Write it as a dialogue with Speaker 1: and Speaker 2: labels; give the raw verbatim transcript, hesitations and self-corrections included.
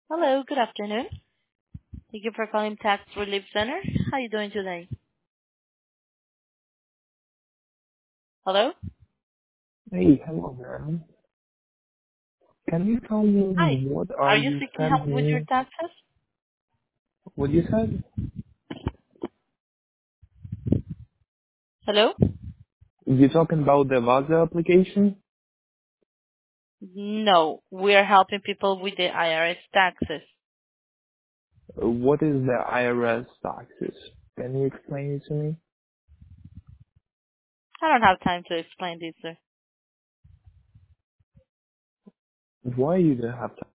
Speaker 1: Hello, good afternoon. Thank you for calling Tax Relief Center. How are you doing today? Hello?
Speaker 2: Hey, hello, man. Can you tell
Speaker 1: Hi.
Speaker 2: me what are
Speaker 1: Are you
Speaker 2: you
Speaker 1: seeking help with your
Speaker 2: sending?
Speaker 1: taxes?
Speaker 2: What you said?
Speaker 1: Hello?
Speaker 2: You talking about the Vaza application?
Speaker 1: No, we are helping people with the I R S taxes.
Speaker 2: Uh, What is the I R S taxes? Can you explain it to me?
Speaker 1: I don't have time to explain this, sir.
Speaker 2: Why you don't have